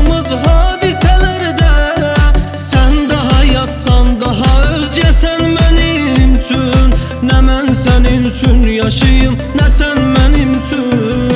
yaşadığımız hadiselerde. Sen daha yatsan daha özcesen benim üçün. Ne mən senin üçün yaşayım, ne sen benim üçün.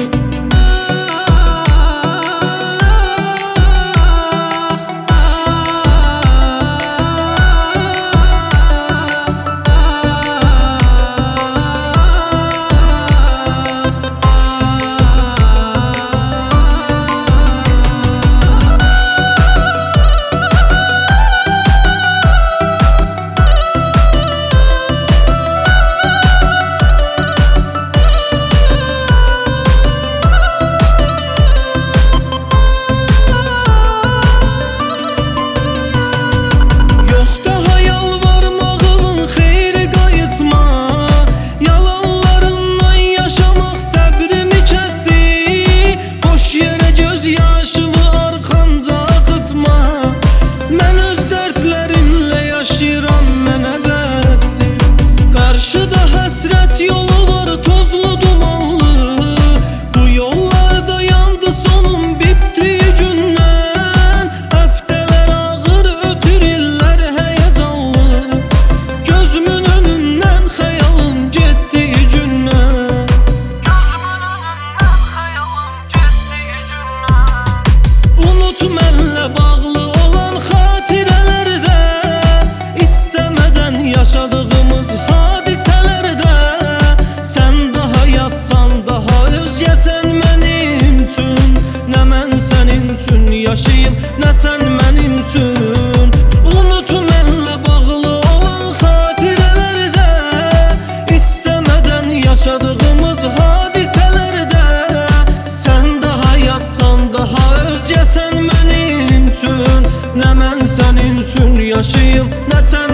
Yaşadığımız hadiselerde. Sen daha yatsan daha özcesen benim üçün. Ne mən senin üçün yaşayım, ne sen benim üçün. Unutmenle bağlı olan hatirelerde, istemeden yaşadığımız hadiselerde. Sen daha yatsan daha özcesen benim üçün. Ne mən senin üçün yaşayım, ne sen